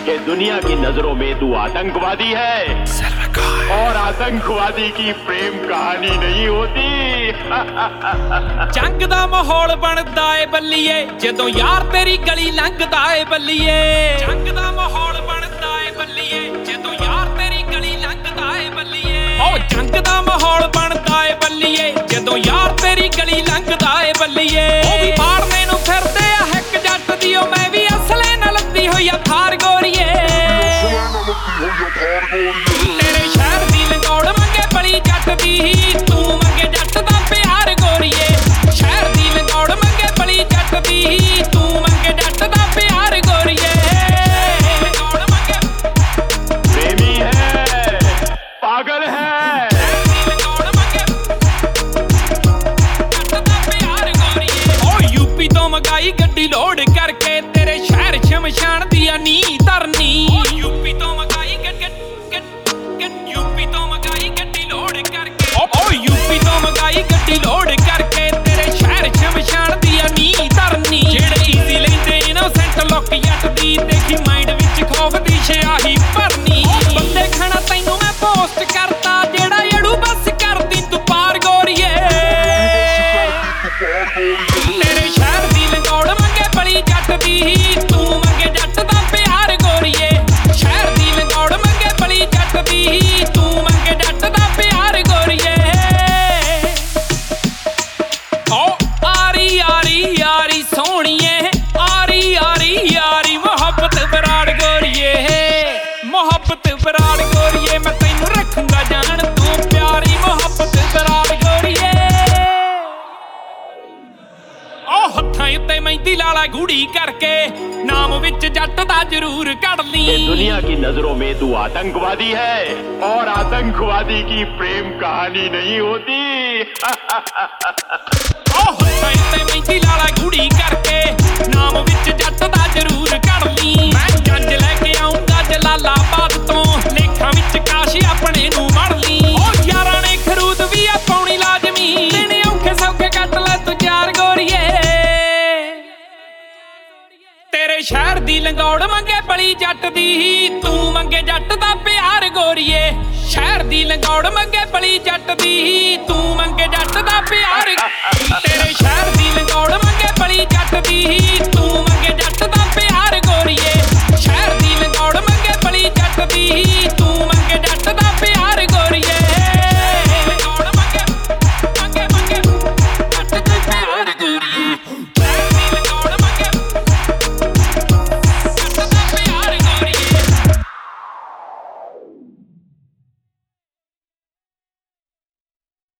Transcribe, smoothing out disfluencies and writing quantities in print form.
कि दुनिया की नजरों में तू आतंकवादी है और आतंकवादी की प्रेम कहानी नहीं होती। जंग दा माहौल बनदा ए बल्लीए जदों यार तेरी गली लंघदा ए बल्लीए। जंग दा माहौल बनदा ए बल्लीए जदों यार तेरी गली लंघदा ए बल्लीए। ओ जंग दा माहौल बनदा ए बल्लीए जदों यार तेरी गली लंघदा ए बल्लीए। ओ भी मारने ਨੂੰ ਫਿਰਦੇ ਆ ਹੱਕ ਜੱਟ ਦੀ ਓ ਮੈਂ ਵੀ ਅਸਲੇ ਨਾਲ ਲੱਦੀ ਹੋਈ ਆ ਥਾਰ ਗੋਰੀਏ। ਤੇਰੇ ਸ਼ਹਿਰ ਦੀ ਲੰਗੌੜ ਮੰਗੇ ਬਲੀ ਜੱਟ ਦੀ ਤੂੰ ਮੰਗੇ ਜੱਟ ਦਾ ਪਿਆਰ ਗੋਰੀਏ। ਸ਼ਹਿਰ ਦੀ ਲੰਗੌੜ ਮੰਗੇ ਬਲੀ ਜੱਟ ਦੀ ਤੂੰ ਮੰਗੇ ਜੱਟ ਦਾ ਪਿਆਰ ਗੋਰੀਏ। ਲੰਗੌੜ ਮੰਗੇ प्रेमी है, पागल है। ਲੰਗੌੜ ਮੰਗੇ ਜੱਟ ਦਾ ਪਿਆਰ ਗੋਰੀਏ। ਓ ਯੂਪੀ ਤੋਂ ਮੰਗਾਈ ਗੱਡੀ ਲੋਡ ਕਰਕੇ ਤੇਰੇ ਸ਼ਹਿਰ ਸ਼ਮਸ਼ਾਨ ਦੀ ਆ ਨੀ ਧਰਨੀ। ਓ ਯੂਪੀ ਤੋਂ ਮੰਗਾਈ ਯੂਪੀ ਤੋਂ ਮੰਗਾਈ ਗੱਡੀ ਲੋਡ ਕਰਕੇ ਓ ਯੂਪੀ ਤੋਂ ਮੰਗਾਈ ਗੱਡੀ ਲੋਡ ਕਰਕੇ ਤੇਰੇ ਸ਼ਹਿਰ ਸ਼ਮਸ਼ਾਨ ਦੀ ਆ ਨੀ ਧਰਨੀ। ਜਿਹੜੇ ਈਜ਼ੀ ਲੈਂਦੇ ਇਨੋਸੈਂਟ ਲੋਕ ਜੱਟ ਦੀ ਦੇਖੀ ਮਾਈਂਡ ਵਿੱਚ ਖੌਫ ਦੀ ਸਿਆਹੀ ਭਰਨੀ। ਬੰਦੇ ਖਾਣਾ ਤੈਨੂੰ ਮੈਂ ਪੋਸਟ ਕਰਤਾ ਜਿਹੜਾ ਏੜੂ ਬਸ ਕਰਦੀ ਤੂੰ ਪਾਰ ਗੋਰੀਏ। ਤੇਰੇ ਸ਼ਹਿਰ ਦੀ ਲੰਗੌੜ ਮੰਗੇ ਬਲੀ ਜੱਟ ਦੀ ਤੂੰ ਮੰਗੇ ਜੱਟ ਦਾ ਪਿਆਰ ਗੋਰੀਏ। ਸ਼ਹਿਰ ਦੀ ਲੰਗੌੜ ਮੰਗੇ ਬਲੀ ਜੱਟ ਦੀ ਤੂੰ ਮੰਗੇ ਜੱਟ ਦਾ ਪਿਆਰ ਗੋਰੀਏ। ਓ ਆਰੀ ਆਰੀ ਯਾਰੀ ਸੋਹਣੀਏ ਆਰੀ ਆਰੀ ਯਾਰੀ ਮੁਹੱਬਤ ਬਰਾੜ ਗੋਰੀਏ। ਮੁਹੱਬਤ ਬਰਾੜ ਗੋਰੀਏ ਮੈਂ ਤੈਨੂੰ ਰੱਖੂੰਗਾ ਜਾਨ ਤੂੰ ਪਿਆਰੀ ਮੁਹੱਬਤ ਬਰਾੜ ਗੋਰੀਏ। ਓ ਹੱਥਾਂ ਉੱਤੇ ਮਹਿੰਦੀ ਲਾਲਾ ਗੂੜੀ ਕਰਕੇ ਨਾਮ ਵਿੱਚ ਜੱਟ ਦਾ ਜ਼ਰੂਰ ਕੱਢ कि ਲਈ। दुनिया की नजरों में तू आतंकवादी है और आतंकवादी की प्रेम कहानी नहीं होती। ਓ ਹੱਥਾਂ ਉੱਤੇ ਮਹਿੰਦੀ ਲਾਲਾ ਗੂੜੀ ਕਰਕੇ ਨਾਮ ਵਿੱਚ ਜੱਟ ਦਾ ਜ਼ਰੂਰ ਕੱਢ ਲਈ। ਮੈਂ ਜੰਜ ਲੈ ਕੇ ਆਉਂਗਾ ਜਲਾਲਾਬਾਦ ਤੋਂ ਲੇਖਾਂ ਵਿੱਚ ਕਾਸ਼ ਆਪਣੇ ਨੂੰ ਵੜ ਲਈ। ਓ ਯਾਰਾਂ ਨੇ ਖਰੂਦ ਵੀ ਆ ਪਾਉਣੀ ਲਾਜ਼ਮੀ ਦਿਨ ਔਖੇ ਸੌਖੇ ਕੱਟ ਲੈ ਤੂੰ ਚਾਰ ਗੋਰੀਏ। ਤੇਰੇ ਸ਼ਹਿਰ ਦੀ ਲੰਗੌੜ ਮੰਗੇ ਬਲੀ ਜੱਟ ਦੀ ਤੂੰ ਮੰਗੇ ਜੱਟ ਦਾ ਪਿਆਰ ਗੋਰੀਏ। ਸ਼ਹਿਰ ਦੀ ਲੰਗੌੜ ਮੰਗੇ ਬਲੀ ਜੱਟ ਦੀ ਤੂੰ ਮੰਗੇ ਜੱਟ ਦਾ ਪਿਆਰ। ਤੇਰੇ ਸ਼ਹਿਰ ਦੀ ਲੰਗੌੜ